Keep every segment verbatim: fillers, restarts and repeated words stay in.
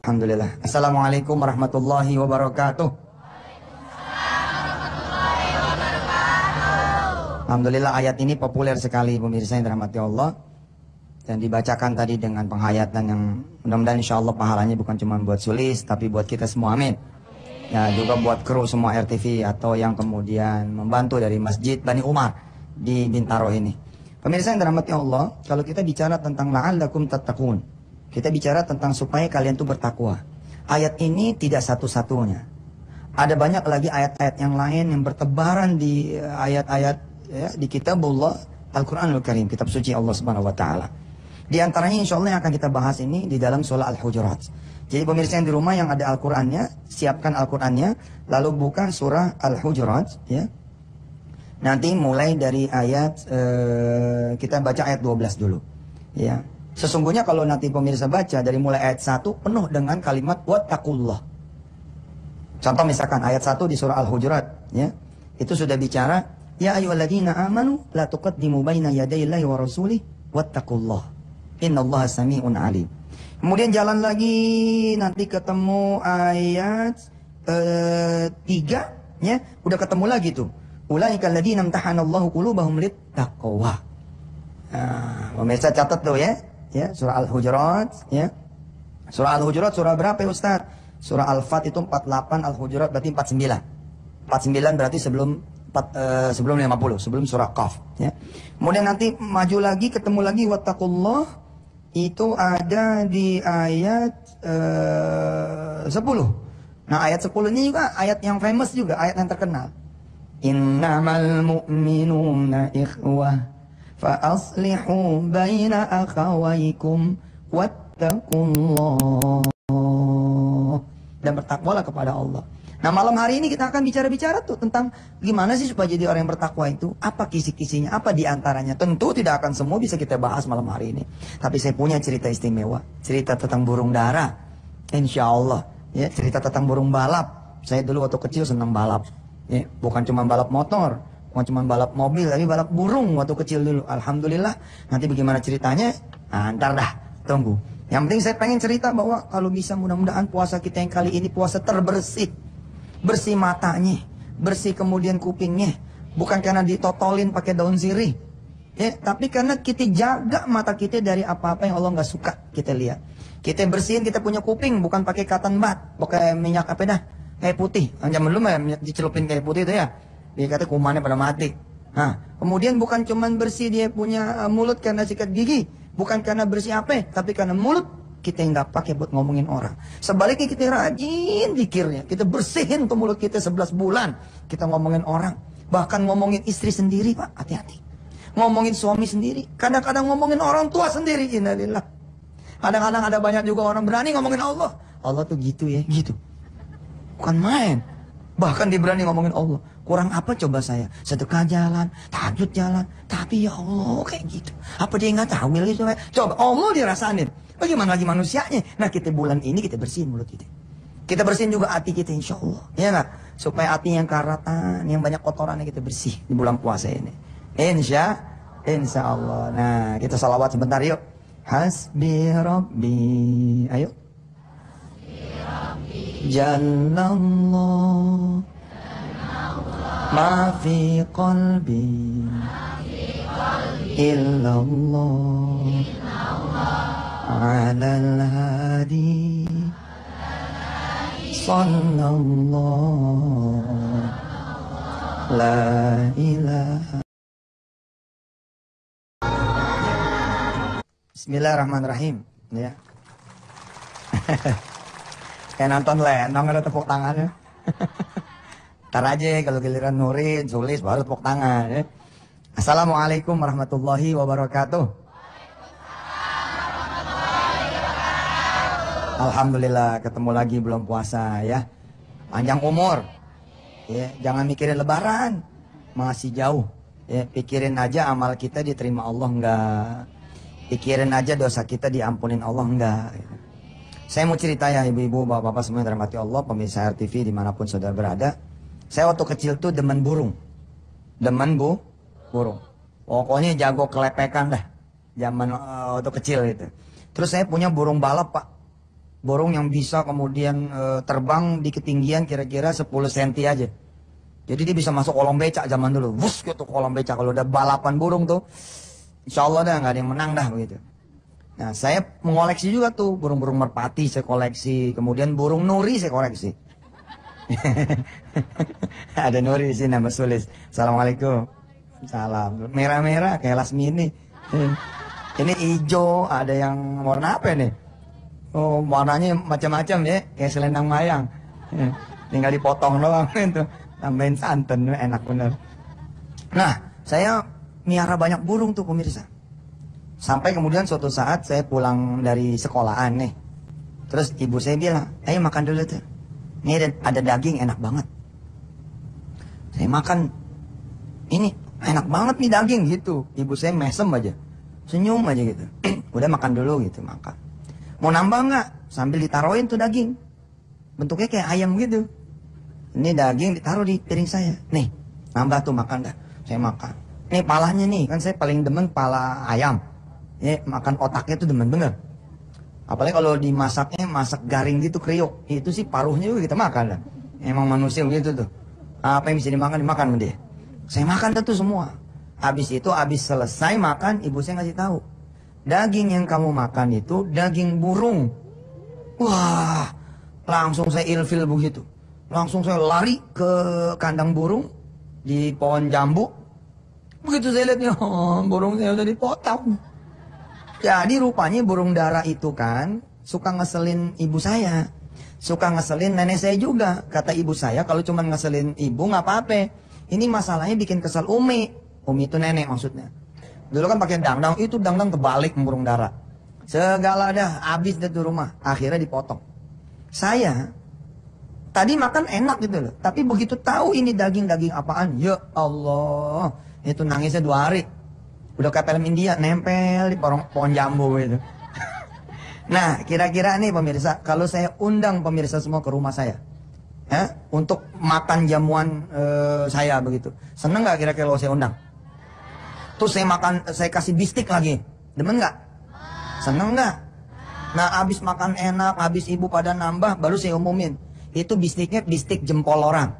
Alhamdulillah. Assalamualaikum warahmatullahi wabarakatuh. Alhamdulillah ayat ini populer sekali pemirsa yang dirahmati Allah. Dan dibacakan tadi dengan penghayatan yang mudah-mudahan insya Allah pahalanya bukan cuma buat Sulis, tapi buat kita semua, amin. Ya, juga buat kru semua R T V atau yang kemudian membantu dari Masjid Bani Umar di Bintaro ini. Pemirsa yang dirahmati Allah, kalau kita bicara tentang la'allakum tattaqun, kita bicara tentang supaya kalian tuh bertakwa. Ayat ini tidak satu-satunya. Ada banyak lagi ayat-ayat yang lain yang bertebaran di ayat-ayat ya, di kitabullah Al-Quranul Karim, kitab suci Allah Subhanahu wa taala. Di antaranya insya Allah yang akan kita bahas ini di dalam surah Al-Hujurat. Jadi pemirsa yang di rumah yang ada Al-Qurannya, siapkan Al-Qurannya, lalu buka surah Al-Hujurat ya. Nanti mulai dari ayat eh, kita baca ayat dua belas dulu ya. Sesungguhnya kalau nanti pemirsa baca dari mulai ayat satu penuh dengan kalimat wattaqullah. Contoh misalkan ayat satu di surah Al-Hujurat ya. Itu sudah bicara ya ayyuhalladzina amanu la tuqaddimu baina yadayillahi wa rasulih wattaqullah innallaha sami'un alim. Kemudian jalan lagi nanti ketemu ayat uh, tiga ya, udah ketemu lagi tuh. Ulaikal ladzina imtahanallahu qulubahum littaqwa. Nah, pemirsa catat tuh ya. Ya, surah Al-Hujurat ya. Surah Al-Hujurat surah berapa ya Ustaz? Surah Al-Fat itu empat puluh delapan, Al-Hujurat berarti empat puluh sembilan. empat puluh sembilan berarti sebelum empat, uh, sebelum lima puluh, sebelum surah Qaf ya. Kemudian nanti maju lagi ketemu lagi wattaqullah itu ada di ayat uh, sepuluh. Nah, ayat sepuluh ini juga ayat yang famous juga, ayat yang terkenal. Innamal mu'minuna ikhwah fa aslihu baina akhawaykum wattaqullah. Dan bertakwalah kepada Allah. Nah, malam hari ini kita akan bicara-bicara tuh tentang gimana sih supaya jadi orang yang bertakwa itu. Apa kisi-kisinya, apa diantaranya. Tentu tidak akan semua bisa kita bahas malam hari ini. Tapi saya punya cerita istimewa. Cerita tentang burung dara. Insya Allah. Ya, cerita tentang burung balap. Saya dulu waktu kecil senang balap. Ya, bukan cuma balap motor. Bukan cuma balap mobil, tapi balap burung waktu kecil dulu. Alhamdulillah. Nanti bagaimana ceritanya? Nah, ntar dah. Tunggu. Yang penting saya pengen cerita bahwa kalau bisa mudah-mudahan puasa kita yang kali ini puasa terbersih. Bersih matanya, bersih kemudian kupingnya, bukan karena ditotolin pakai daun sirih, ya, tapi karena kita jaga mata kita dari apa-apa yang Allah nggak suka kita lihat. Kita bersihin, kita punya kuping, bukan pakai cotton bud, pakai minyak apa dah, kayak putih. Zaman dulu mah minyak dicelupin kayak putih itu ya, dia kata kumannya pada mati. Nah, kemudian bukan cuman bersih dia punya uh, mulut karena sikat gigi, bukan karena bersih apa, tapi karena mulut kita yang nggak pakai buat ngomongin orang. Sebaliknya kita rajin zikirnya. Kita bersihin tuh mulut kita sebelas bulan. Kita ngomongin orang. Bahkan ngomongin istri sendiri, Pak. Hati-hati. Ngomongin suami sendiri. Kadang-kadang ngomongin orang tua sendiri. Innalillah. Kadang-kadang ada banyak juga orang berani ngomongin Allah. Allah tuh gitu ya. Gitu. Bukan main. Bahkan dia berani ngomongin Allah. Kurang apa coba saya? Sedekah jalan. Tahajud jalan. Tapi ya Allah kayak gitu. Apa dia nggak tahu? Coba Allah dirasain. Bagaimana lagi manusianya? Nah, kita bulan ini kita bersihin mulut kita. Kita bersihin juga hati kita insya Allah. Ya nggak? Supaya hati yang karatan, yang banyak kotorannya kita bersih di bulan puasa ini. Insya, insya Allah. Nah, kita salawat sebentar yuk. Hasbi Rabbi. Ayo. Jallallah. Ma fi qalbi. Illallah. على الهادي صلى الله لا إله. Bismillahirrahmanirrahim ya. Kayak nonton lenong ada tepuk tangannya. Ntar aja kalau giliran Nurin, Sulis baru tepuk tangan ya. Assalamualaikum warahmatullahi wabarakatuh. Alhamdulillah ketemu lagi belum puasa ya. Panjang umur. Ya, jangan mikirin lebaran. Masih jauh. Ya, pikirin aja amal kita diterima Allah enggak. Pikirin aja dosa kita diampunin Allah enggak. Saya mau cerita ya ibu-ibu, bapak-bapak semua yang dirahmati Allah, pemirsa R T V dimanapun saudara berada. Saya waktu kecil tuh demen burung. Demen bu, burung. Pokoknya jago kelepekan dah. Zaman uh, waktu kecil itu. Terus saya punya burung balap, Pak. Burung yang bisa kemudian e, terbang di ketinggian kira-kira sepuluh sentimeter aja. Jadi dia bisa masuk kolong becak zaman dulu. Wus gitu kolong becak. Kalau udah balapan burung tuh, insya Allah dah nggak ada yang menang dah begitu. Nah saya mengoleksi juga tuh burung-burung merpati saya koleksi. Kemudian burung nuri saya koleksi. Ada nuri di sini Mas Sulis. Assalamualaikum. Salam. Merah-merah kayak Lasmini. Ini hijau. Ada yang warna apa nih? Oh warnanya macam-macam ya. Kayak selendang mayang. Tinggal dipotong doang itu. Tambahin santan enak bener. Nah saya miara banyak burung tuh pemirsa. Sampai kemudian suatu saat saya pulang dari sekolahan nih. Terus ibu saya bilang, ayo makan dulu tuh. Ini ada, ada daging enak banget. Saya makan. Ini enak banget nih daging gitu. Ibu saya mesem aja. Senyum aja gitu. Udah makan dulu gitu makan. Mau nambah nggak? Sambil ditaruhin tuh daging. Bentuknya kayak ayam gitu. Ini daging ditaruh di piring saya. Nih, nambah tuh makan dah. Saya makan. Nih palanya nih, kan saya paling demen pala ayam. Ya, makan otaknya tuh demen bener. Apalagi kalau dimasaknya masak garing gitu kriuk. Itu sih paruhnya juga kita makan dah. Emang manusia gitu tuh. Apa yang bisa dimakan dimakan sama dia. Saya makan tuh semua. Habis itu habis selesai makan ibu saya ngasih tahu. Daging yang kamu makan itu daging burung. Wah, langsung saya ilfil begitu. Langsung saya lari ke kandang burung di pohon jambu. Begitu saya lihatnya, oh, burung saya udah dipotong. Jadi rupanya burung dara itu kan suka ngeselin ibu saya. Suka ngeselin nenek saya juga. Kata ibu saya kalau cuma ngeselin ibu nggak apa-apa. Ini masalahnya bikin kesal Umi. Umi itu nenek maksudnya. Dulu kan pakai dangdang, itu dangdang kebalik burung dara. Segala dah habis deh tuh rumah. Akhirnya dipotong. Saya tadi makan enak gitu loh. Tapi begitu tahu ini daging-daging apaan, ya Allah, itu nangisnya dua hari. Udah kayak film India, nempel di pohon, pohon jambu gitu. Nah, kira-kira nih pemirsa, kalau saya undang pemirsa semua ke rumah saya, ya, untuk makan jamuan uh, saya begitu, seneng nggak kira-kira kalau saya undang? Terus saya makan, saya kasih bistik lagi, demen nggak? Seneng nggak? Nah, abis makan enak, abis ibu pada nambah, baru saya umumin. Itu bistiknya bistik jempol orang.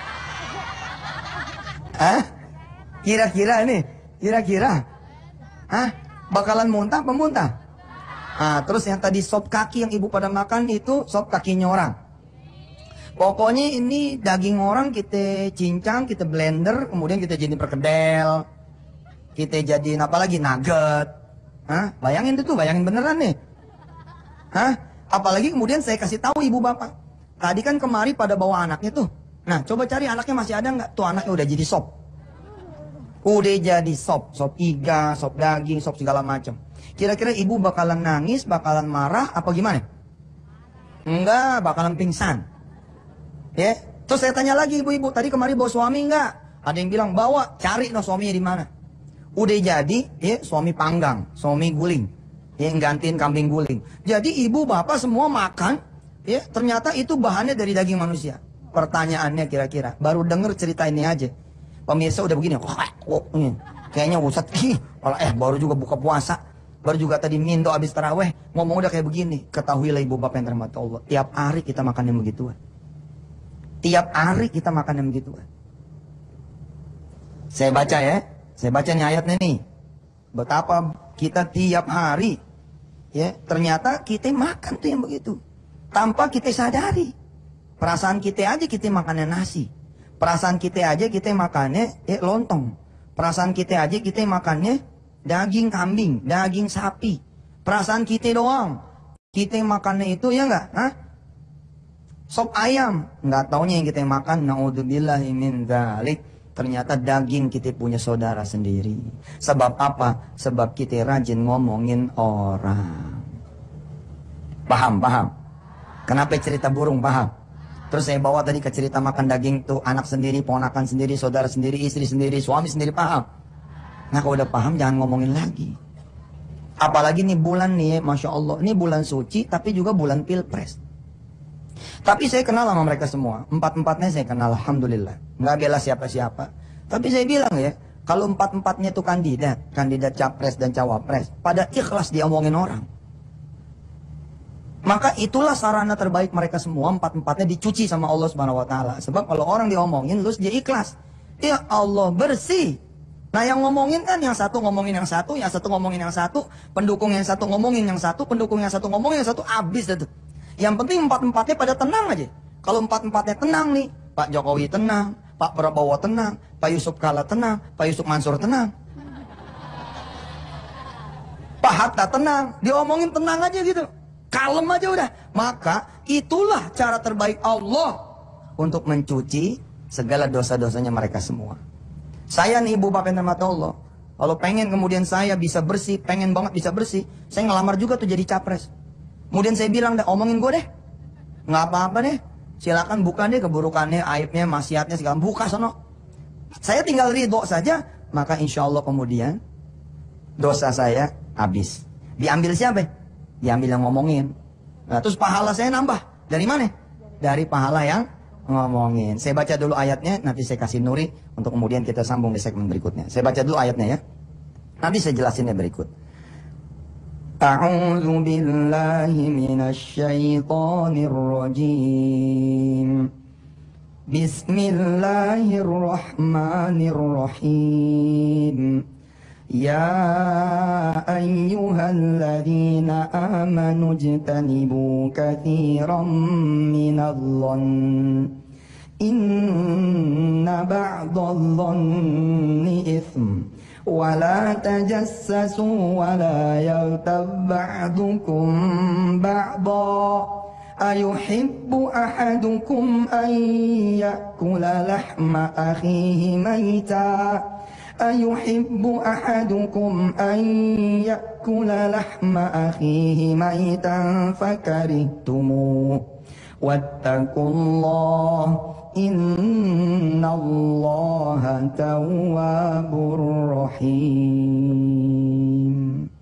Hah? Kira-kira nih, kira-kira, hah? Bakalan muntah apa muntah? Nah, terus yang tadi sop kaki yang ibu pada makan itu sop kakinya orang. Pokoknya ini daging orang kita cincang, kita blender, kemudian kita jadiin perkedel, kita jadiin apa lagi nugget. Hah? Bayangin itu, bayangin beneran nih. Hah? Apalagi kemudian saya kasih tahu ibu bapak. Tadi kan kemari pada bawa anaknya tuh. Nah, coba cari anaknya masih ada nggak? Tuh anaknya udah jadi sop. Udah jadi sop, sop iga, sop daging, sop segala macam. Kira-kira ibu bakalan nangis, bakalan marah, apa gimana? Enggak, bakalan pingsan. Ya, terus saya tanya lagi ibu-ibu, tadi kemari bawa suami enggak? Ada yang bilang bawa, cari no suaminya di mana. Udah jadi, ya suami panggang, suami guling, ya gantiin kambing guling. Jadi ibu bapak semua makan, ya ternyata itu bahannya dari daging manusia. Pertanyaannya kira-kira, baru denger cerita ini aja. Pemirsa udah begini, oh, ini. Kayaknya Ustaz, kalau eh baru juga buka puasa, baru juga tadi minto habis taraweh, ngomong udah kayak begini. Ketahuilah ibu bapak yang terhormat Allah, tiap hari kita makan yang begituan. Tiap hari kita makan yang begituan. Saya baca ya, saya baca nih ayatnya nih. Betapa kita tiap hari, ya ternyata kita makan tuh yang begitu. Tanpa kita sadari. Perasaan kita aja kita makannya nasi. Perasaan kita aja kita makannya eh, lontong. Perasaan kita aja kita makannya daging kambing, daging sapi. Perasaan kita doang. Kita makannya itu ya enggak? Hah? Sop ayam. Enggak taunya yang kita makan, naudzubillahi min dzalik. Ternyata daging kita punya saudara sendiri. Sebab apa? Sebab kita rajin ngomongin orang. Paham, paham? Kenapa cerita burung, paham? Terus saya bawa tadi ke cerita makan daging tuh anak sendiri, ponakan sendiri, saudara sendiri, istri sendiri, suami sendiri, paham? Nah kalau udah paham jangan ngomongin lagi. Apalagi nih bulan nih, Masya Allah, ini bulan suci tapi juga bulan pilpres. Tapi saya kenal sama mereka semua, empat-empatnya saya kenal, Alhamdulillah. Nggak bela siapa-siapa. Tapi saya bilang ya, kalau empat-empatnya itu kandidat, kandidat capres dan cawapres, pada ikhlas dia omongin orang. Maka itulah sarana terbaik mereka semua, empat-empatnya dicuci sama Allah Subhanahu wa taala. Sebab kalau orang diomongin terus dia ikhlas. Ya Allah, bersih. Nah yang ngomongin kan yang satu ngomongin yang satu, yang satu ngomongin yang satu, pendukung yang satu ngomongin yang satu, pendukung yang satu ngomongin yang satu, habis itu. Yang penting empat-empatnya pada tenang aja. Kalau empat-empatnya tenang nih, Pak Jokowi tenang, Pak Prabowo tenang, Pak Yusuf Kala tenang, Pak Yusuf Mansur tenang, Pak Hatta tenang, diomongin tenang aja gitu. Kalem aja udah. Maka itulah cara terbaik Allah untuk mencuci segala dosa-dosanya mereka semua. Saya nih ibu bapak yang dirahmati Allah, kalau pengen kemudian saya bisa bersih, pengen banget bisa bersih, saya ngelamar juga tuh jadi capres. Kemudian saya bilang, dah omongin gue deh, nggak apa-apa deh, silakan buka deh keburukannya, aibnya, maksiatnya segala, buka sono. Saya tinggal ridho saja, maka insya Allah kemudian dosa saya habis. Diambil siapa? Diambil yang ngomongin. Nah, terus pahala saya nambah. Dari mana? Dari pahala yang ngomongin. Saya baca dulu ayatnya, nanti saya kasih Nuri untuk kemudian kita sambung di segmen berikutnya. Saya baca dulu ayatnya ya. Nanti saya jelasinnya berikut. A'udzu billahi minasy syaithanir rajim. Bismillahirrahmanirrahim. Ya ayyuhalladzina amanu ijtanibu katsiran minadh-dhann inna ba'dadh-dhanni itsm wa la tajassasu wa la yaghtab ba'dukum ba'dha ayuhibbu ahadukum an ya'kula lahma akhihi mayta أيحب أحدكم أن يأكل لحم أخيه ميتا فكرهتموه واتقوا الله إن الله تواب رحيم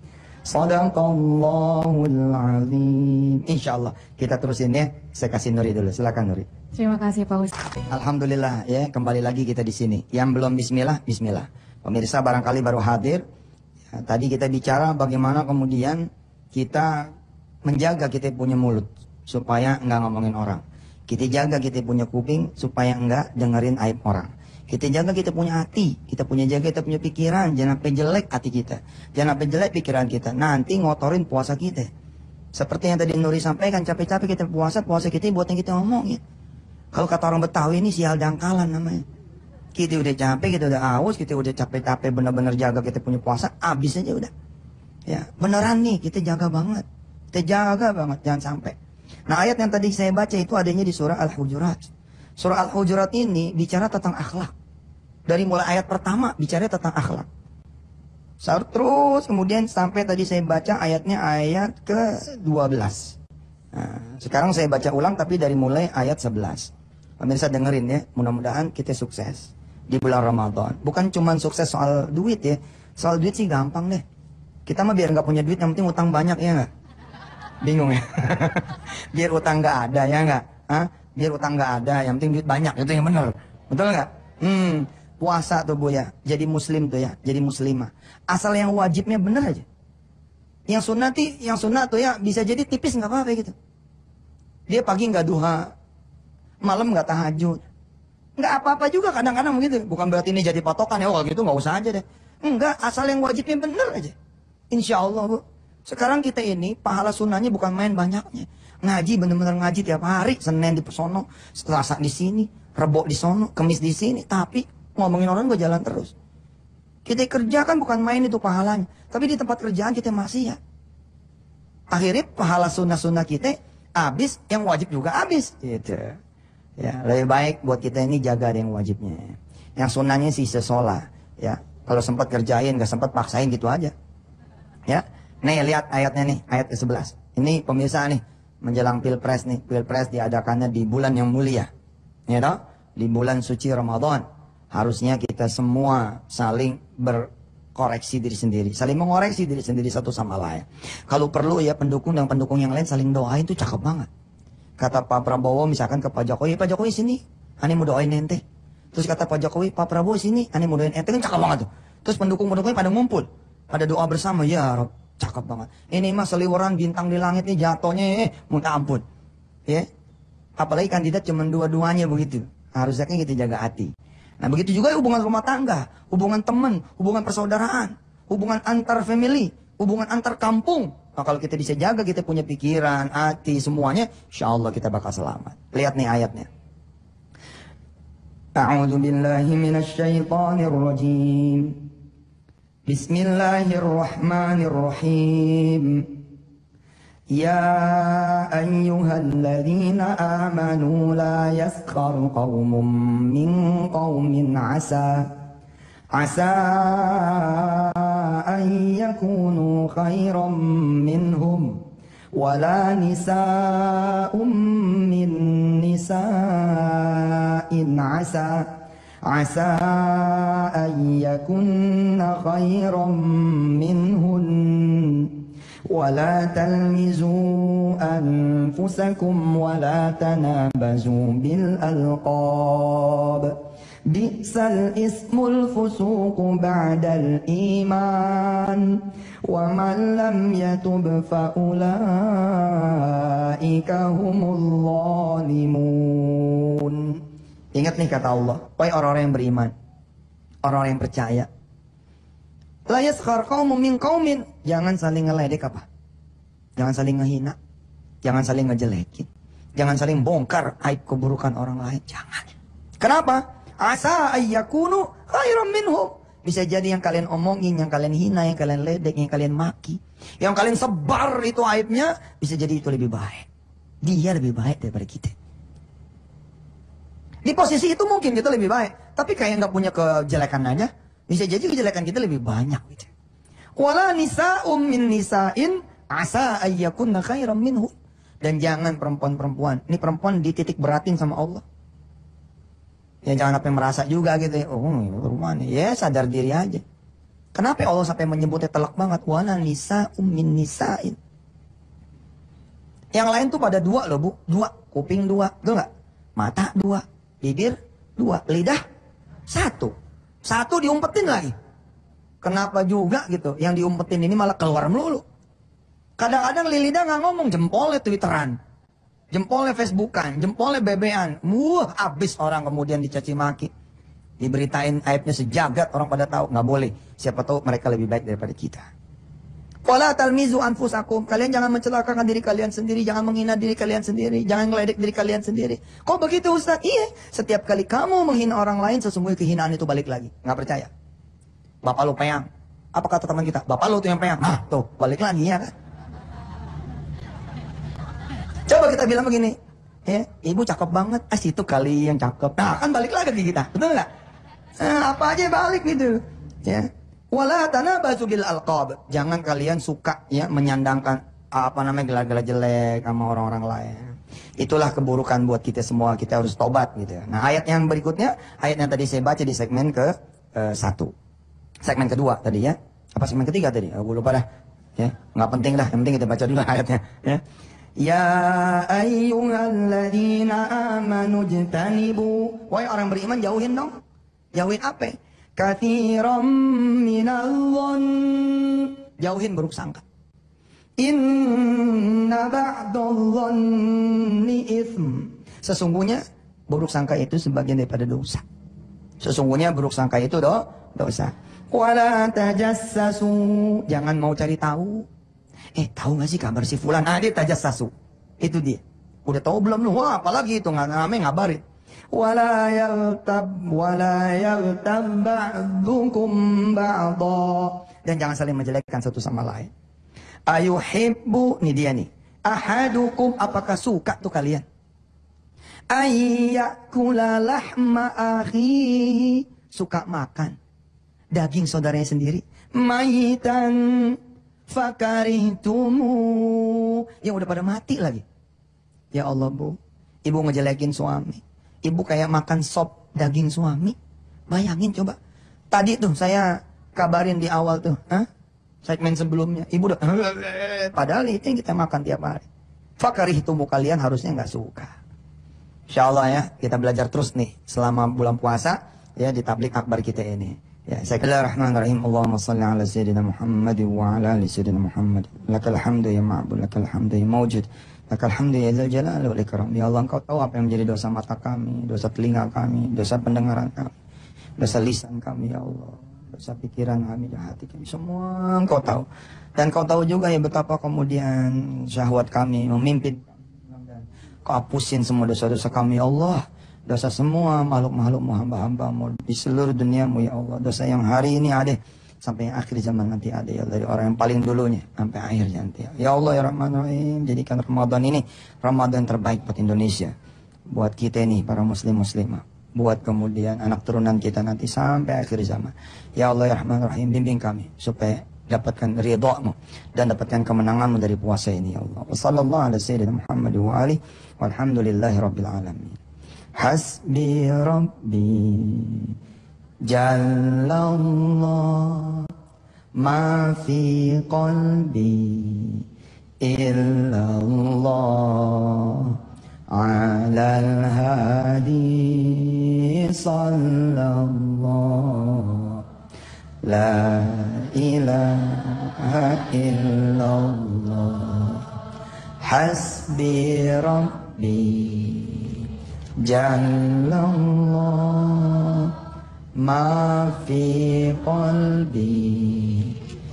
Sadaqallahul azim. Insyaallah kita terusin ya. Saya kasih Nuri dulu. Silakan Nuri. Terima kasih Pak Ustaz. Alhamdulillah ya, kembali lagi kita di sini. Yang belum bismillah, bismillah. Pemirsa barangkali baru hadir. Ya, tadi kita bicara bagaimana kemudian kita menjaga kita punya mulut supaya enggak ngomongin orang. Kita jaga kita punya kuping supaya enggak dengerin aib orang. Kita jaga kita punya hati, kita punya jaga kita punya pikiran, jangan sampai jelek hati kita, jangan sampai jelek pikiran kita, nanti ngotorin puasa kita. Seperti yang tadi Nuri sampaikan, capek-capek kita puasa, puasa kita buat yang kita ngomongin. Kalau kata orang Betawi ini sial dangkalan namanya. Kita udah capek, kita udah haus, kita udah capek-capek benar-benar jaga kita punya puasa, habis aja udah. Ya, beneran nih kita jaga banget, kita jaga banget, jangan sampai. Nah ayat yang tadi saya baca itu adanya di surah Al-Hujurat. Surah Al-Hujurat ini bicara tentang akhlak. Dari mulai ayat pertama bicara tentang akhlak. Terus kemudian sampai tadi saya baca ayatnya ayat ke dua belas. Nah, sekarang saya baca ulang tapi dari mulai ayat sebelas. Pemirsa dengerin ya, mudah-mudahan kita sukses di bulan Ramadan. Bukan cuma sukses soal duit ya. Soal duit sih gampang deh. Kita mah biar nggak punya duit, yang penting utang banyak ya nggak? Bingung ya? Biar utang nggak ada ya nggak? Hah? Biar utang nggak ada, yang penting duit banyak, itu yang benar. Betul nggak? Hmm, puasa tuh Bu ya, jadi muslim tuh ya, jadi muslimah. Asal yang wajibnya benar aja. Yang sunnah tuh, yang sunnah tuh ya bisa jadi tipis nggak apa-apa gitu. Dia pagi nggak duha, malam nggak tahajud, nggak apa-apa juga kadang-kadang begitu. Bukan berarti ini jadi patokan ya, oh gitu nggak usah aja deh. Enggak, asal yang wajibnya benar aja. Insya Allah Bu. Sekarang kita ini pahala sunnahnya bukan main banyaknya. Ngaji bener-bener ngaji tiap hari, Senin di sono, Selasa di sini, Rebo di sono, Kamis di sini, tapi ngomongin orang gue jalan terus. Kita kerja kan bukan main itu pahalanya, tapi di tempat kerjaan kita masih ya. Akhirnya pahala sunnah-sunnah kita habis, yang wajib juga habis. Gitu. Ya, lebih baik buat kita ini jaga yang wajibnya. Yang sunnahnya sih sesolah. Ya, kalau sempat kerjain, gak sempat paksain gitu aja. Ya, nih lihat ayatnya nih, ayat ke sebelas. Ini pemirsa nih. Menjelang pilpres nih, pilpres diadakannya di bulan yang mulia, ya toh? Di bulan suci Ramadan. Harusnya kita semua saling berkoreksi diri sendiri, saling mengoreksi diri sendiri satu sama lain. Kalau perlu ya pendukung dan pendukung yang lain saling doain, itu cakep banget. Kata Pak Prabowo misalkan ke Pak Jokowi, Pak Jokowi sini, ane mau doain ente. Terus kata Pak Jokowi, Pak Prabowo sini, ane mau doain ente, kan cakep banget tuh. Terus pendukung-pendukungnya pada ngumpul, pada doa bersama, ya Rob, cakep banget. Ini mah seliweran bintang di langit nih jatuhnya, eh, minta ampun. Ya, apalagi kandidat cuma dua-duanya begitu. Harusnya kan kita jaga hati. Nah begitu juga hubungan rumah tangga, hubungan teman, hubungan persaudaraan, hubungan antar family, hubungan antar kampung. Nah kalau kita bisa jaga, kita punya pikiran, hati, semuanya, insya Allah kita bakal selamat. Lihat nih ayatnya. A'udzu billahi minasy syaithanir rajim. Bismillahirrahmanirrahim. Ya ayyuhalladzina amanu la yaskhar qaumun min qaumin asa asa an yakunu khairan minhum wala nisa'un min nisa'in asa asa an yakunna khairan minhun wala talmizu anfusakum wala tanabazu bil alqab bi'sal ismul fusuqu ba'dal iman wa man lam yatub fa ulaika humul zalimun. Ingat nih kata Allah, wahai orang-orang yang beriman, orang-orang yang percaya, la yaskhar qaumun min qaumin, jangan saling ngeledek apa? Jangan saling ngehina, jangan saling ngejelekin, jangan saling bongkar aib keburukan orang lain, jangan. Kenapa? Asa ayyakunu khairan minhum. Bisa jadi yang kalian omongin, yang kalian hina, yang kalian ledek, yang kalian maki, yang kalian sebar itu aibnya, bisa jadi itu lebih baik. Dia lebih baik daripada kita. Di posisi itu mungkin kita lebih baik, tapi kayak nggak punya kejelekan aja, bisa jadi kejelekan kita lebih banyak. Gitu. Wala nisa'um min nisa'in asa ayyakunna khairan minhu. Dan jangan perempuan-perempuan, ini perempuan dititik beratin sama Allah. Ya jangan sampai merasa juga gitu ya, oh rumah nih, ya sadar diri aja. Kenapa Allah sampai menyebutnya telak banget? Wala nisa'um min nisa'in. Yang lain tuh pada dua loh bu, dua, kuping dua, tuh nggak? Mata dua, bibir dua, lidah satu. Satu diumpetin lagi. Kenapa juga gitu? Yang diumpetin ini malah keluar melulu. Kadang-kadang lidah nggak ngomong, jempolnya twitteran, jempolnya facebookan, jempolnya bebean. Wah, habis orang kemudian dicaci maki, diberitain aibnya sejagat, orang pada tahu. Nggak boleh. Siapa tahu mereka lebih baik daripada kita. Wala talmizu anfusakum. Kalian jangan mencelakakan diri kalian sendiri, jangan menghina diri kalian sendiri, jangan ngeledek diri kalian sendiri. Kok begitu Ustaz? Iya, setiap kali kamu menghina orang lain, sesungguhnya kehinaan itu balik lagi. Nggak percaya? Bapak lu peyang. Apa kata teman kita? Bapak lu tuh yang peyang. Nah, tuh balik lagi ya kan? Coba kita bilang begini, ya, ibu cakep banget, ah situ kali yang cakep. Nah, kan balik lagi ke kita, betul nggak? Nah, apa aja balik gitu, ya. Wala tanabazu bil alqab. Jangan kalian suka ya menyandangkan apa namanya gelar-gelar jelek sama orang-orang lain. Itulah keburukan buat kita semua. Kita harus tobat gitu. Nah, ayat yang berikutnya, ayat yang tadi saya baca di segmen ke uh, satu, segmen kedua tadi ya. Apa segmen ketiga tadi? Aku lupa dah. Ya, nggak penting dah. Yang penting kita baca dulu ayatnya. Ya. Ya ayyuhalladzina amanu jtanibu. Wahai orang beriman, jauhin dong. Jauhin apa? Katsiran minadh-dhonn. Jauhin buruk sangka. Inna ba'dadh-dhonni itsm. Sesungguhnya buruk sangka itu sebagian daripada dosa. Sesungguhnya buruk sangka itu do, dosa. Wala tajassasu. Jangan mau cari tahu. Eh, tahu gak sih kabar si fulan? Ah, dia tajassasu. Itu dia. Udah tahu belum lu? Wah, apalagi itu nggak namanya ngabarin. Wala yaltab wala yaltab ba'dukum ba'dha. Dan jangan saling menjelekkan satu sama lain. Ayuhibbu, nih dia nih. Ahadukum, apakah suka tuh kalian? Ayyakula lahma akhihi, suka makan daging saudaranya sendiri. Mayitan fakarihtumu, yang udah pada mati lagi. Ya Allah bu, ibu ngejelekin suami. Ibu kayak makan sop daging suami. Bayangin coba. Tadi tuh saya kabarin di awal tuh, huh? Segmen sebelumnya. Ibu udah, padahal itu yang kita makan tiap hari. Fakarihtumu, kalian harusnya nggak suka. Insya Allah ya, kita belajar terus nih selama bulan puasa ya di tablik akbar kita ini. Ya, Bismillahirrahmanirrahim. Allahumma salli ala sayyidina Muhammad wa ala ali sayyidina Muhammad. Lakal hamdu ya ma'bud, lakal hamdu ya mawjud. Lakal hamdu ya dzal jalali wal ikram. Ya Allah, Engkau tahu apa yang menjadi dosa mata kami, dosa telinga kami, dosa pendengaran kami, dosa lisan kami ya Allah, dosa pikiran kami, dosa hati kami, semua Engkau tahu. Dan Kau tahu juga ya betapa kemudian syahwat kami memimpin kami. Kau hapusin semua dosa-dosa kami ya Allah. Dosa semua makhluk-makhlukmu, hamba-hambamu di seluruh duniamu ya Allah. Dosa yang hari ini ada sampai akhir zaman nanti ada ya Allah. Dari orang yang paling dulunya sampai akhirnya nanti. Ya Allah ya Rahman Rahim, jadikan Ramadan ini Ramadan terbaik buat Indonesia. Buat kita ini para muslim muslimah. Buat kemudian anak turunan kita nanti sampai akhir zaman. Ya Allah ya Rahman Rahim, bimbing kami supaya dapatkan ridha-Mu dan dapatkan kemenangan-Mu dari puasa ini ya Allah. Wassallallahu ala sayyidina Muhammad wa ali walhamdulillahi rabbil alamin. Hasbi Rabbi Jallallah ma fi qalbi illallah ala al-hadi sallallahu la ilaha illallah hasbi Rabbi Jallallah ma fi qalbi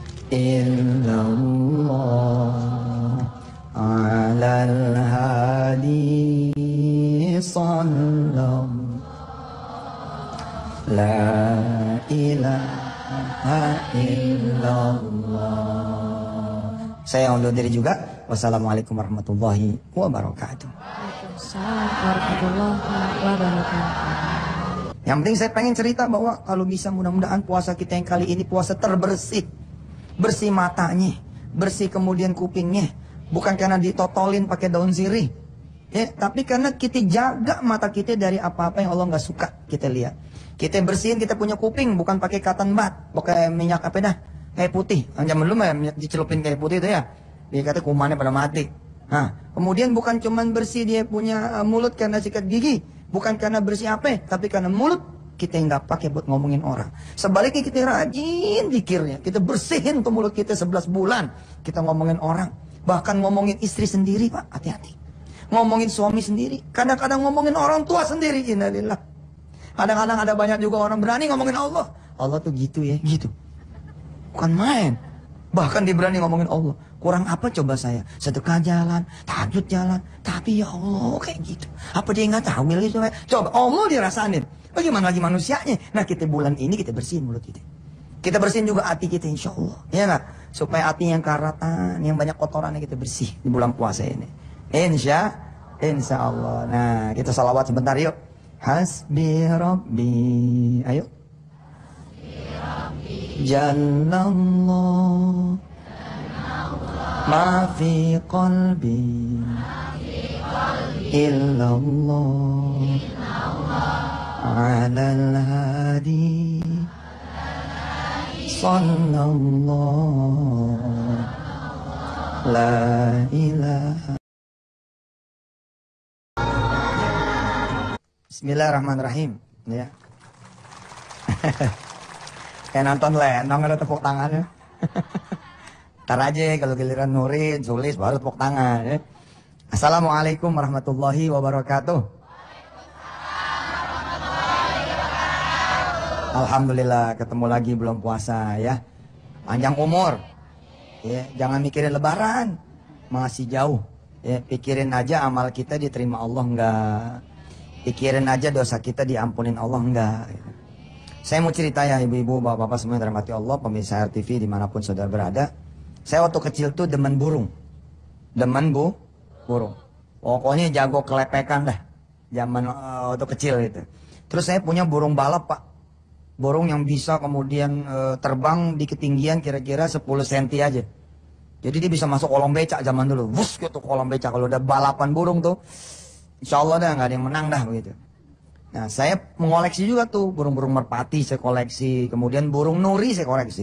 illallah ala al-hadi sallallahu la ilaha illallah. Saya undur diri juga. Wassalamualaikum warahmatullahi wabarakatuh. Assalamualaikum warahmatullahi wabarakatuh. Yang penting saya pengen cerita bahwa kalau bisa mudah-mudahan puasa kita yang kali ini puasa terbersih. Bersih matanya, bersih kemudian kupingnya. Bukan karena ditotolin pakai daun sirih. Ya, tapi karena kita jaga mata kita dari apa-apa yang Allah nggak suka kita lihat. Kita bersihin kita punya kuping bukan pakai cotton bud, pakai minyak apa dah? Kayak putih. Zaman dulu mah minyak dicelupin kayak putih itu ya. Dia kata kumannya pada mati. Nah, kemudian bukan cuman bersih dia punya uh, mulut karena sikat gigi, bukan karena bersih apa, tapi karena mulut kita nggak pakai buat ngomongin orang. Sebaliknya kita rajin zikirnya, kita bersihin tuh mulut kita sebelas bulan, kita ngomongin orang, bahkan ngomongin istri sendiri Pak, hati-hati. Ngomongin suami sendiri, kadang-kadang ngomongin orang tua sendiri, innalillah. Kadang-kadang ada banyak juga orang berani ngomongin Allah. Allah tuh gitu ya, gitu. Bukan main. Bahkan dia berani ngomongin Allah. Kurang apa coba saya? Sedekah jalan, tahajud jalan. Tapi ya Allah kayak gitu. Apa dia nggak tahu gitu? Coba Allah dirasain. Bagaimana lagi manusianya? Nah kita bulan ini kita bersihin mulut kita. Kita bersihin juga hati kita insya Allah. Ya nggak? Supaya hati yang karatan, yang banyak kotorannya kita bersih di bulan puasa ini. Insya, insya Allah. Nah kita salawat sebentar yuk. Hasbi Rabbi. Ayo. Jallallah ma fi qalbi illallah ala al-hadi sallallahu la ilaha. Bismillahirrahmanirrahim. Ya. Kayak nonton lenong ada tepuk tangannya. Ntar aja kalau giliran Nurin, Sulis baru tepuk tangan ya. Assalamualaikum warahmatullahi wabarakatuh. Alhamdulillah ketemu lagi belum puasa ya. Panjang umur. Ya, jangan mikirin lebaran. Masih jauh. Ya, pikirin aja amal kita diterima Allah enggak. Pikirin aja dosa kita diampunin Allah enggak. Saya mau cerita ya ibu-ibu, bapak-bapak semua yang dirahmati Allah, pemirsa R T V dimanapun saudara berada. Saya waktu kecil tuh demen burung. Demen bu, burung. Pokoknya jago kelepekan dah. Zaman uh, waktu kecil itu. Terus saya punya burung balap Pak. Burung yang bisa kemudian uh, terbang di ketinggian kira-kira sepuluh sentimeter aja. Jadi dia bisa masuk kolong becak zaman dulu. Wus gitu kolong becak. Kalau udah balapan burung tuh, insya Allah dah nggak ada yang menang dah begitu. Nah, saya mengoleksi juga tuh burung-burung merpati saya koleksi, kemudian burung nuri saya koleksi.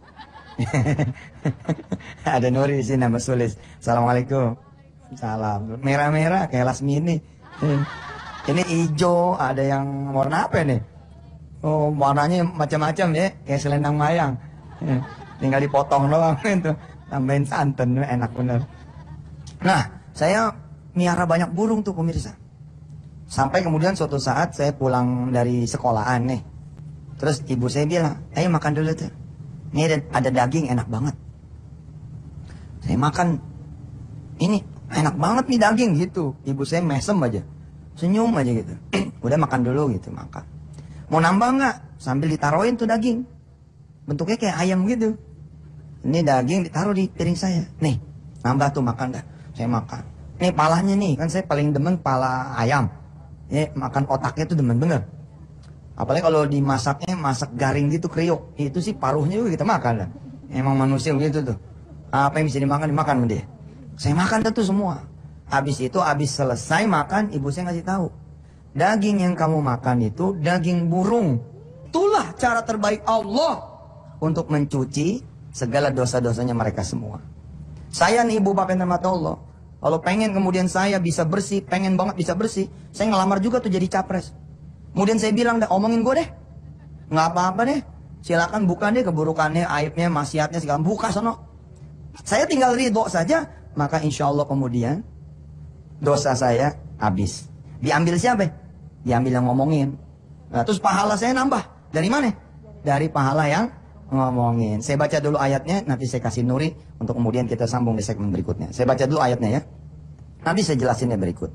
Ada nuri di sini nama Sulis. Assalamualaikum. Salam. Merah-merah kayak Lasmini. Ini hijau, ada yang warna apa nih? Oh, warnanya macam-macam ya, kayak selendang mayang. Ya, tinggal dipotong doang itu, tambahin santan, enak bener. Nah, saya miara banyak burung tuh pemirsa. Sampai kemudian suatu saat saya pulang dari sekolahan nih. Terus ibu saya bilang, ayo makan dulu tuh. Ini ada, ada daging enak banget. Saya makan, ini enak banget nih daging gitu. Ibu saya mesem aja, senyum aja gitu. Udah makan dulu gitu, makan. Mau nambah nggak? Sambil ditaruhin tuh daging. Bentuknya kayak ayam gitu. Ini daging ditaruh di piring saya. Nih, nambah tuh makan dah. Saya makan. Nih palanya nih, kan saya paling demen pala ayam. Ya, makan otaknya tuh demen bener. Apalagi kalau dimasaknya masak garing gitu kriuk, itu sih paruhnya juga kita makan lah. Emang manusia gitu tuh. Apa yang bisa dimakan dimakan sama dia. Saya makan tuh semua. Habis itu habis selesai makan, ibu saya ngasih tahu. Daging yang kamu makan itu daging burung. Itulah cara terbaik Allah untuk mencuci segala dosa-dosanya mereka semua. Saya nih ibu bapak yang rahmat Allah. Kalau pengen kemudian saya bisa bersih, pengen banget bisa bersih, saya ngelamar juga tuh jadi capres. Kemudian saya bilang, dah omongin gue deh. Nggak apa-apa deh. Silakan buka deh keburukannya, aibnya, maksiatnya segala. Buka sono. Saya tinggal ridho saja, maka insya Allah kemudian dosa saya habis. Diambil siapa? Diambil yang ngomongin. Nah, terus pahala saya nambah. Dari mana? Dari pahala yang ngomongin. Saya baca dulu ayatnya, nanti saya kasih Nuri untuk kemudian kita sambung di segmen berikutnya. Saya baca dulu ayatnya ya. Nanti saya jelasinnya berikut.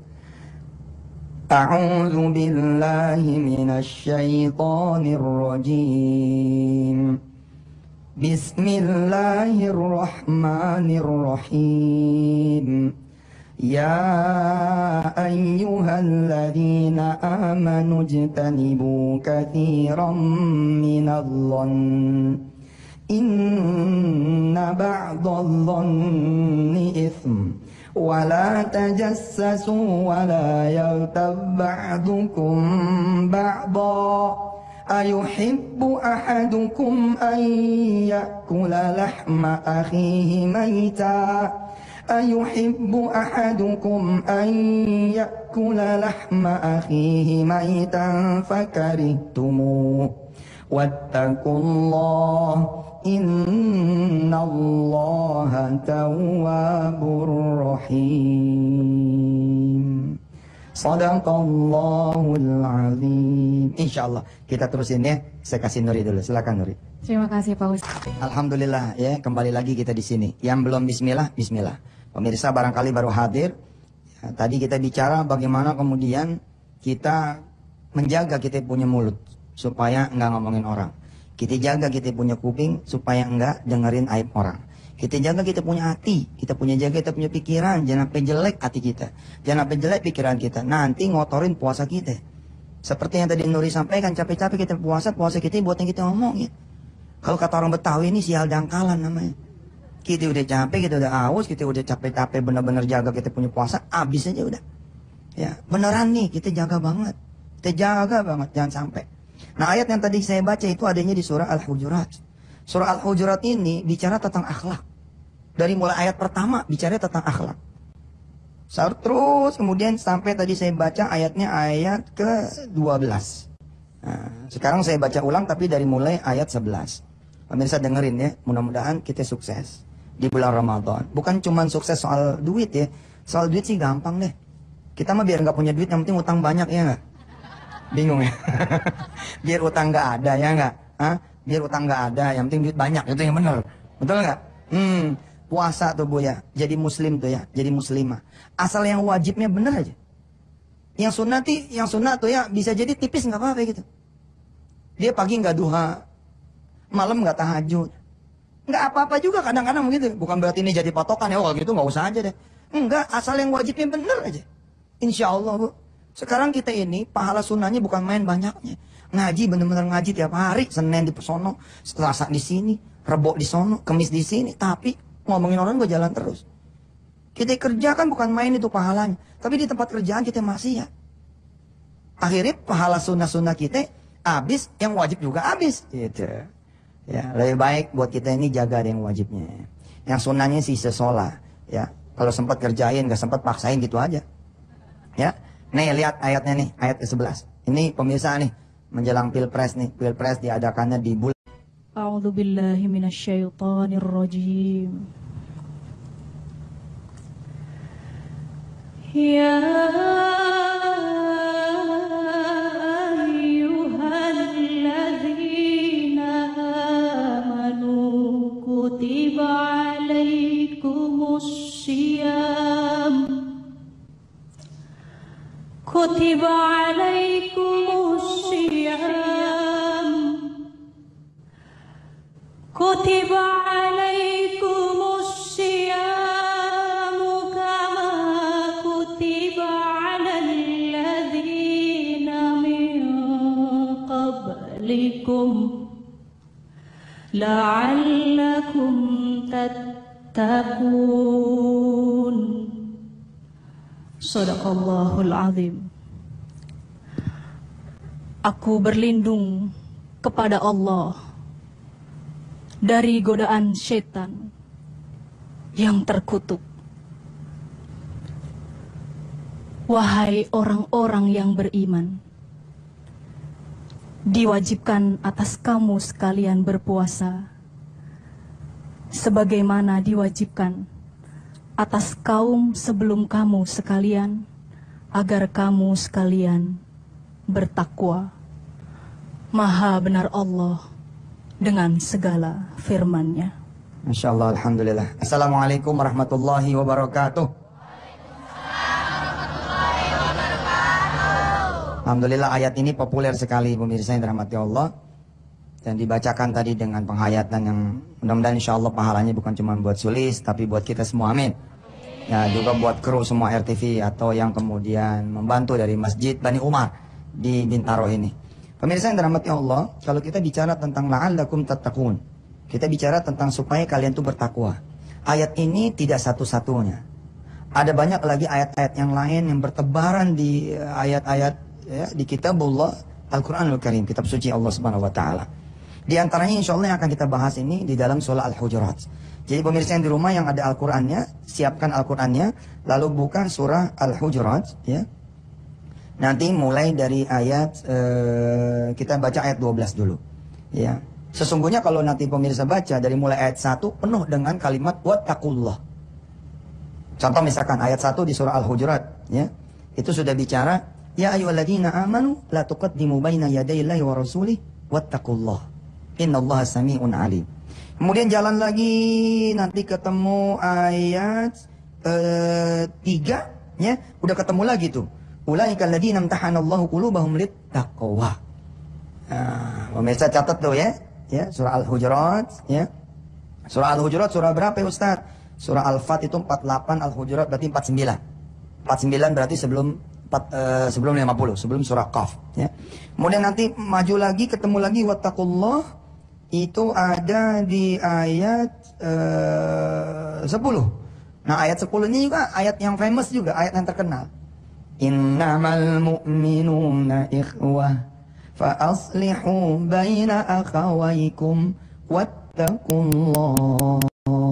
A'udzu billahi minasy syaithanir rajim. Bismillahirrahmanirrahim. Ya ayyuhalladzina amanu ijtanibu katsiran minadh-dhann inna ba'dadh-dhanni itsm wa la tajassasu wa la yaghtab ba'dukum ba'dha ayuhibbu ahadukum an ya'kula lahma akhihi mayta ayuhibbu ahadukum an ya'kula lahma akhihi maytan fakarihtumuh wattaqullaha innallaha tawwabur rahim. Sadaqallahul azim. Insyaallah kita terusin ya. Saya kasih Nuri dulu. Silakan Nuri. Terima kasih Pak Ustaz. Alhamdulillah ya, kembali lagi kita di sini. Yang belum bismillah, bismillah. Pemirsa barangkali baru hadir. Ya, tadi kita bicara bagaimana kemudian kita menjaga kita punya mulut supaya enggak ngomongin orang. Kita jaga kita punya kuping supaya enggak dengerin aib orang. Kita jaga kita punya hati, kita punya jaga kita punya pikiran, jangan sampai jelek hati kita, jangan sampai jelek pikiran kita, nanti ngotorin puasa kita. Seperti yang tadi Nuri sampaikan, capek-capek kita puasa, puasa kita buat yang kita ngomongin. Kalau kata orang Betawi ini sial dangkalan namanya. Kita udah capek, kita udah aus, kita udah capek-capek benar-benar jaga kita punya puasa, habis aja udah. Ya, beneran nih kita jaga banget, kita jaga banget, jangan sampai. Nah ayat yang tadi saya baca itu adanya di surah Al-Hujurat. Surah Al-Hujurat ini bicara tentang akhlak. Dari mulai ayat pertama bicara tentang akhlak. Terus kemudian sampai tadi saya baca ayatnya ayat ke dua belas. Nah, sekarang saya baca ulang tapi dari mulai ayat sebelas. Pemirsa dengerin ya, mudah-mudahan kita sukses di bulan Ramadan. Bukan cuma sukses soal duit ya. Soal duit sih gampang deh. Kita mah biar nggak punya duit yang penting utang banyak ya nggak? Bingung ya? Biar utang nggak ada ya nggak? Hah? Biar utang nggak ada, yang penting duit banyak, itu yang benar. Betul nggak? Hmm. Puasa tuh Bu ya, jadi muslim tuh ya, jadi muslimah. Asal yang wajibnya bener aja. Yang sunnah tuh, yang sunnah tuh ya bisa jadi tipis nggak apa-apa gitu. Dia pagi nggak duha, malam nggak tahajud, nggak apa-apa juga kadang-kadang begitu. Bukan berarti ini jadi patokan ya, kalau gitu nggak usah aja deh. Enggak, asal yang wajibnya bener aja. Insya Allah Bu. Sekarang kita ini pahala sunnahnya bukan main banyaknya. Ngaji bener-bener ngaji tiap hari, Senin di sono, Selasa di sini, Rebo di sono, Kemis di sini, tapi ngomongin orang gue jalan terus. Kita kerja kan bukan main itu pahalanya, tapi di tempat kerjaan kita masih ya. Akhirnya pahala sunnah-sunnah kita habis, yang wajib juga habis. Gitu. Ya, lebih baik buat kita ini jaga yang wajibnya. Yang sunnahnya sih sesolah. Ya, kalau sempat kerjain, gak sempat paksain gitu aja. Ya, nih lihat ayatnya nih, ayat ke sebelas. Ini pemirsa nih, menjelang pilpres nih. Pilpres diadakannya di bulan. A'udzu billahi minasyaitonir rajim. Ya ayyuhalladzina amanu kutiba alaikumus syiyam kutiba alaikumus syiyam kutiba alaikumus syiyam kama kutiba alal ladzina min qablikum la'allakum tattaqun. Shadaqallahul azim. Aku berlindung kepada Allah dari godaan setan yang terkutuk. Wahai orang-orang yang beriman, diwajibkan atas kamu sekalian berpuasa, sebagaimana diwajibkan atas kaum sebelum kamu sekalian, agar kamu sekalian bertakwa. Maha benar Allah dengan segala firman-Nya. Masya Allah, alhamdulillah. Assalamualaikum warahmatullahi wabarakatuh. Alhamdulillah, ayat ini populer sekali pemirsa yang dirahmati Allah, dan dibacakan tadi dengan penghayatan yang mudah-mudahan insya Allah pahalanya bukan cuma buat Sulis, tapi buat kita semua, amin. Ya, juga buat kru semua R T V atau yang kemudian membantu dari Masjid Bani Umar di Bintaro ini. Pemirsa yang dirahmati Allah, kalau kita bicara tentang la'allakum tattaqun, kita bicara tentang supaya kalian tuh bertakwa. Ayat ini tidak satu-satunya. Ada banyak lagi ayat-ayat yang lain yang bertebaran di ayat-ayat ya, di kitabullah Al-Quranul Karim, kitab suci Allah Subhanahu wa taala. Di antaranya insya Allah yang akan kita bahas ini di dalam surah Al-Hujurat. Jadi pemirsa yang di rumah yang ada Al-Qurannya, siapkan Al-Qurannya, lalu buka surah Al-Hujurat ya. Nanti mulai dari ayat eh, kita baca ayat dua belas dulu ya. Sesungguhnya kalau nanti pemirsa baca dari mulai ayat satu penuh dengan kalimat wattaqullah. Contoh misalkan ayat satu di surah Al-Hujurat ya. Itu sudah bicara ya ayyuhalladzina amanu la tuqaddimu baina yadayillahi wa rasulih wattaqullah innallaha sami'un alim. Kemudian jalan lagi nanti ketemu ayat eh, tiga ya, udah ketemu lagi tuh. Ulaika alladzina imtahanallahu qulubahum littaqwa. Nah, pemirsa catat tuh ya. Ya, surah Al-Hujurat ya. Surah Al-Hujurat surah berapa ya Ustaz? Surah Al-Fat itu empat puluh delapan, Al-Hujurat berarti empat puluh sembilan. empat puluh sembilan berarti sebelum empat, uh, sebelum lima puluh, sebelum surah Qaf ya. Kemudian nanti maju lagi ketemu lagi wattaqullah itu ada di ayat uh, sepuluh. Nah, ayat sepuluh ini juga ayat yang famous juga, ayat yang terkenal. Innamal mu'minuna ikhwah fa aslihu baina akhawaykum wattaqullah.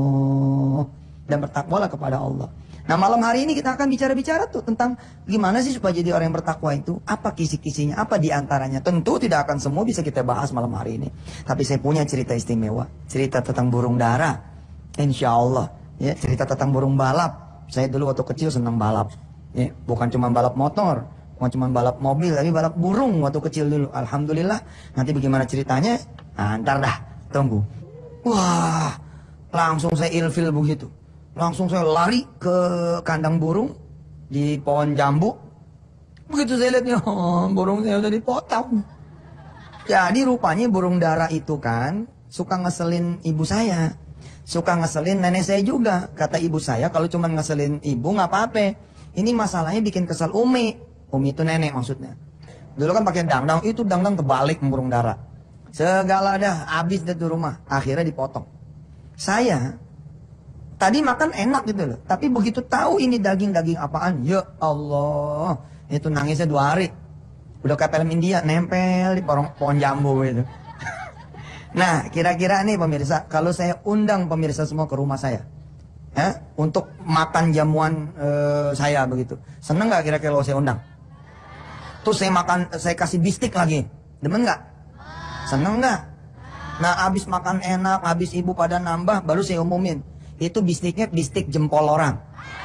Dan bertakwalah kepada Allah. Nah, malam hari ini kita akan bicara-bicara tuh tentang gimana sih supaya jadi orang yang bertakwa itu, apa kisi-kisinya, apa diantaranya. Tentu tidak akan semua bisa kita bahas malam hari ini, tapi saya punya cerita istimewa, cerita tentang burung dara, insya Allah ya, cerita tentang burung balap. Saya dulu waktu kecil senang balap ya, bukan cuma balap motor, bukan cuma balap mobil, tapi balap burung waktu kecil dulu. Alhamdulillah. Nanti bagaimana ceritanya, nah, ntar dah, tunggu. Wah, langsung saya ilfil begitu. Langsung saya lari ke kandang burung di pohon jambu. Begitu saya lihatnya, oh, burung saya udah dipotong. Jadi rupanya burung dara itu kan suka ngeselin ibu saya, suka ngeselin nenek saya juga. Kata ibu saya, kalau cuma ngeselin ibu nggak apa-apa. Ini masalahnya bikin kesal Umi. Umi itu nenek maksudnya. Dulu kan pakai dangdang, itu dangdang terbalik burung dara. Segala dah habis dari rumah, akhirnya dipotong. Saya tadi makan enak gitu loh, tapi begitu tahu ini daging-daging apaan, ya Allah, itu nangisnya dua hari. Udah kayak film India, nempel di pohon, pohon jambu gitu. Nah, kira-kira nih pemirsa, kalau saya undang pemirsa semua ke rumah saya, ya, untuk makan jamuan uh, saya begitu, seneng nggak kira-kira kalau saya undang? Terus saya makan, saya kasih bistik lagi, Demen nggak? Seneng nggak? Nah, abis makan enak, abis ibu pada nambah, baru saya umumin. Itu bistiknya bistik jempol orang.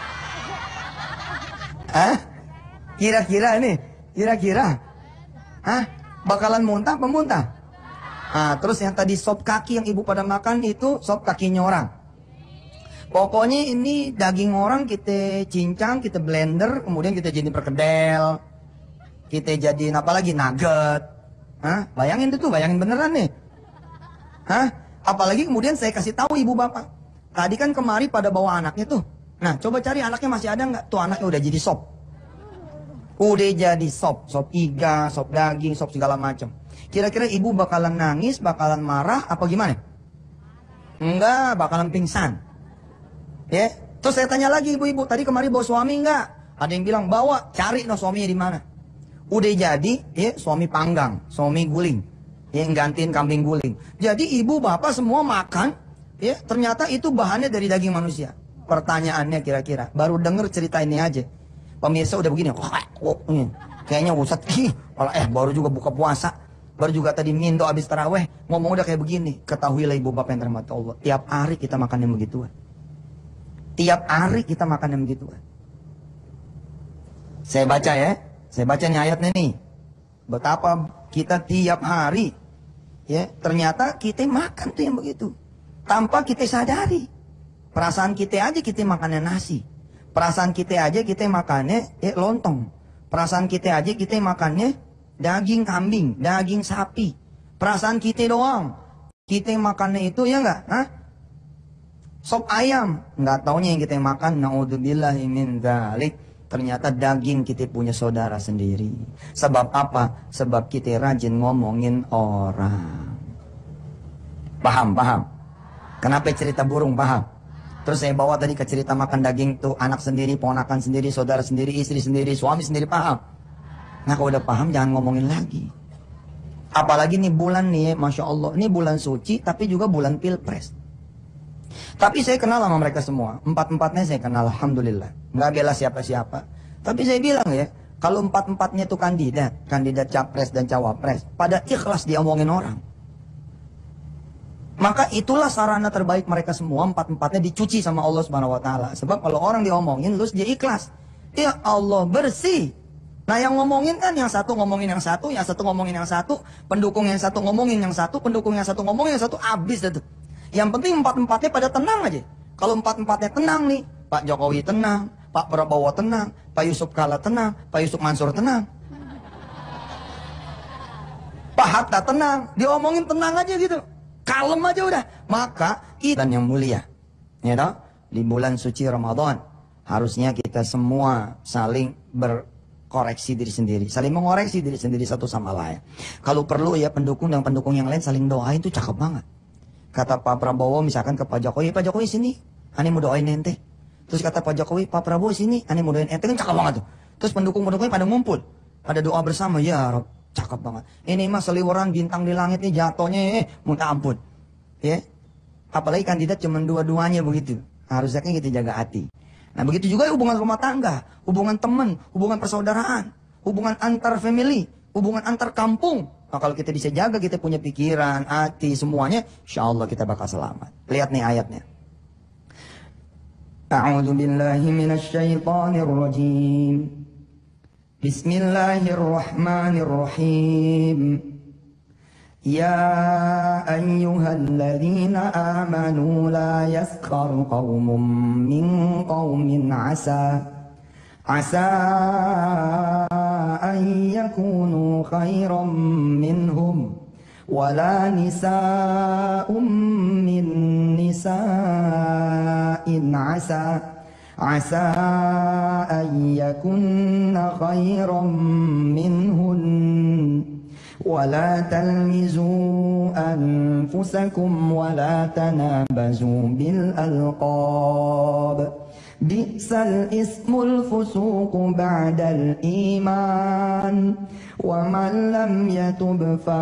Hah? Kira-kira nih, kira-kira, hah? Bakalan muntah apa muntah? Nah, terus yang tadi sop kaki yang ibu pada makan itu sop kakinya orang. Pokoknya ini daging orang kita cincang, kita blender, kemudian kita jadi perkedel, kita jadiin apa lagi, nugget. Hah? Bayangin itu tuh, bayangin beneran nih. Hah? Apalagi kemudian saya kasih tahu ibu bapak. Tadi kan kemari pada bawa anaknya tuh. Nah, coba cari anaknya masih ada nggak? Tuh anaknya udah jadi sop. Udah jadi sop, sop iga, sop daging, sop segala macam. Kira-kira ibu bakalan nangis, bakalan marah, apa gimana? Enggak, bakalan pingsan. Ya, terus saya tanya lagi ibu-ibu, tadi kemari bawa suami enggak? Ada yang bilang bawa, cari no suaminya di mana. Udah jadi, ya suami panggang, suami guling, ya gantiin kambing guling. Jadi ibu bapak semua makan, ya ternyata itu bahannya dari daging manusia. Pertanyaannya kira-kira, baru denger cerita ini aja. Pemirsa udah begini, oh, ini, kayaknya Ustadz, kalau eh baru juga buka puasa, baru juga tadi mindo abis taraweh, ngomong udah kayak begini. Ketahuilah ibu bapak yang terhormat Allah, tiap hari kita makan yang begituan. Tiap hari kita makan yang begituan. Saya baca ya, saya baca nih ayatnya nih. Betapa kita tiap hari, ya ternyata kita makan tuh yang begitu, tanpa kita sadari. Perasaan kita aja kita makannya nasi. Perasaan kita aja kita makannya eh, lontong. Perasaan kita aja kita makannya daging kambing, daging sapi. Perasaan kita doang. Kita makannya itu ya enggak? Hah? Sop ayam. Enggak taunya yang kita makan, naudzubillahi min dzalik. Ternyata daging kita punya saudara sendiri. Sebab apa? Sebab kita rajin ngomongin orang. Paham, paham? Kenapa cerita burung, paham? Terus saya bawa tadi ke cerita makan daging tuh, anak sendiri, ponakan sendiri, saudara sendiri, istri sendiri, suami sendiri, paham? Nah kalau udah paham jangan ngomongin lagi. Apalagi nih bulan nih, Masya Allah, ini bulan suci tapi juga bulan pilpres. Tapi saya kenal sama mereka semua, empat-empatnya saya kenal, Alhamdulillah. Nggak bela siapa-siapa. Tapi saya bilang ya, kalau empat-empatnya itu kandidat, kandidat capres dan cawapres, pada ikhlas diomongin orang. Maka itulah sarana terbaik mereka semua, empat-empatnya dicuci sama Allah Subhanahu wa taala. Sebab kalau orang diomongin terus dia ikhlas. Ya Allah, bersih. Nah, yang ngomongin kan yang satu ngomongin yang satu, yang satu ngomongin yang satu, pendukung yang satu ngomongin yang satu, pendukung yang satu ngomongin yang satu, habis itu. Yang penting empat-empatnya pada tenang aja. Kalau empat-empatnya tenang nih, Pak Jokowi tenang, Pak Prabowo tenang, Pak Yusuf Kala tenang, Pak Yusuf Mansur tenang, Pak Hatta tenang, diomongin tenang aja gitu. Kalem aja udah. Maka kita yang mulia, ya toh, di bulan suci Ramadan harusnya kita semua saling berkoreksi diri sendiri, saling mengoreksi diri sendiri satu sama lain. Kalau perlu ya pendukung dan pendukung yang lain saling doain, itu cakep banget. Kata Pak Prabowo misalkan ke Pak Jokowi, Pak Jokowi sini, ane mau doain ente. Terus kata Pak Jokowi, Pak Prabowo sini, ane mau doain ente, kan cakep banget tuh. Terus pendukung-pendukungnya pada ngumpul, pada doa bersama, ya Rob. Cakep banget. Ini mah seliweran bintang di langit nih jatuhnya, eh, minta ampun. Ya, apalagi kandidat cuma dua-duanya begitu. Harusnya kita jaga hati. Nah begitu juga hubungan rumah tangga, hubungan teman, hubungan persaudaraan, hubungan antar family, hubungan antar kampung. Nah, kalau kita bisa jaga, kita punya pikiran, hati, semuanya, insya Allah kita bakal selamat. Lihat nih ayatnya. A'udzu billahi minasy syaithanir rajim. Bismillahirrahmanirrahim. Ya ayyuhalladzina amanu la yaskhar qaumun min qaumin asa asa an yakunu khairan minhum wala nisa'un min nisa'in asa عسى أن يكن خيرا منهن ولا تلمزوا أنفسكم ولا تنابزوا بالألقاب بئس الاسم الفسوق بعد الإيمان ومن لم يتب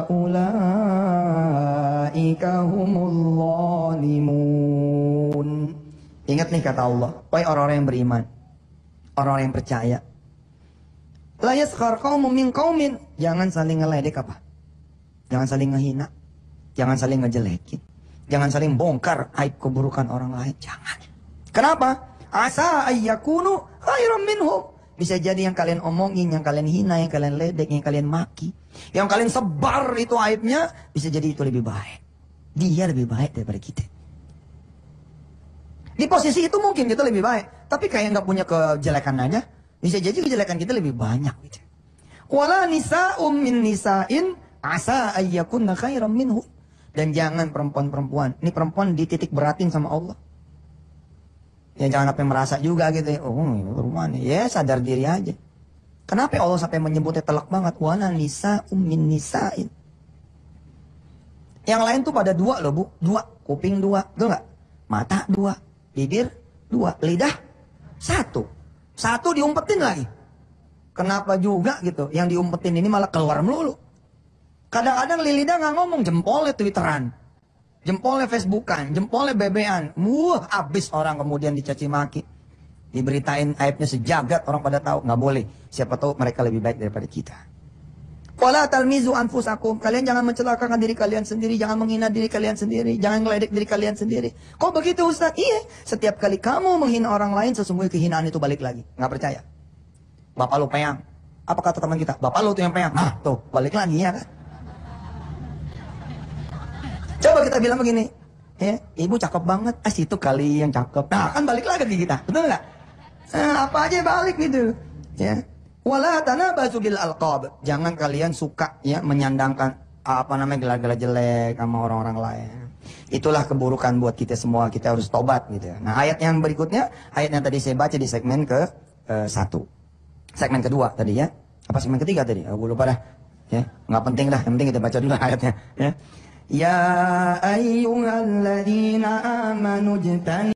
فأولئك هم الظالمون. Ingat nih kata Allah, wahai orang-orang yang beriman, orang-orang yang percaya. La yaskhar qaumun min qaumin, jangan saling ngeledek apa? Jangan saling ngehina. Jangan saling ngejelekin. Jangan saling bongkar aib keburukan orang lain. Jangan. Kenapa? Asa ayyakunu khairan minhum. Bisa jadi yang kalian omongin, yang kalian hina, yang kalian ledek, yang kalian maki, yang kalian sebar itu aibnya, bisa jadi itu lebih baik. Dia lebih baik daripada kita. Di posisi itu mungkin kita lebih baik, tapi kayak nggak punya kejelekan aja, bisa jadi kejelekan kita lebih banyak. Gitu. Wala nisa'um min nisa'in asa ayyakunna khairan minhu. Dan jangan perempuan-perempuan, ini perempuan dititik beratin sama Allah. Ya jangan sampai merasa juga gitu ya. Oh rumah nih. Ya sadar diri aja. Kenapa Allah sampai menyebutnya telak banget? Wala nisa'um min nisa'in. Yang lain tuh pada dua loh bu. Dua. Kuping dua. Betul nggak? Mata dua. Bibir dua. Lidah satu. Satu diumpetin lagi. Kenapa juga gitu? Yang diumpetin ini malah keluar melulu. Kadang-kadang lidah nggak ngomong, jempolnya twitteran, jempolnya facebookan, jempolnya bebean. Wah, habis orang kemudian dicaci maki, diberitain aibnya sejagat, orang pada tahu. Nggak boleh. Siapa tahu mereka lebih baik daripada kita. Wala talmizu anfusakum. Kalian jangan mencelakakan diri kalian sendiri, jangan menghina diri kalian sendiri, jangan ngeledek diri kalian sendiri. Kok begitu Ustaz? Iya. Setiap kali kamu menghina orang lain, sesungguhnya kehinaan itu balik lagi. Nggak percaya? Bapak lu peyang. Apa kata teman kita? Bapak lu tuh yang peyang. Nah, tuh balik lagi ya kan? Coba kita bilang begini, ya, ibu cakep banget, ah situ kali yang cakep. Nah, kan balik lagi ke kita, betul nggak? Nah, apa aja balik gitu, ya. Wala tanabazu bil alqab. Jangan kalian suka ya menyandangkan apa namanya gelar-gelar jelek sama orang-orang lain. Itulah keburukan buat kita semua. Kita harus tobat gitu. Nah, ayat yang berikutnya, ayat yang tadi saya baca di segmen ke uh, satu, segmen kedua tadi ya. Apa segmen ketiga tadi? Aku lupa dah. Ya, nggak penting dah. Yang penting kita baca dulu ayatnya. Ya. Ya ayyuhalladzina amanu jtani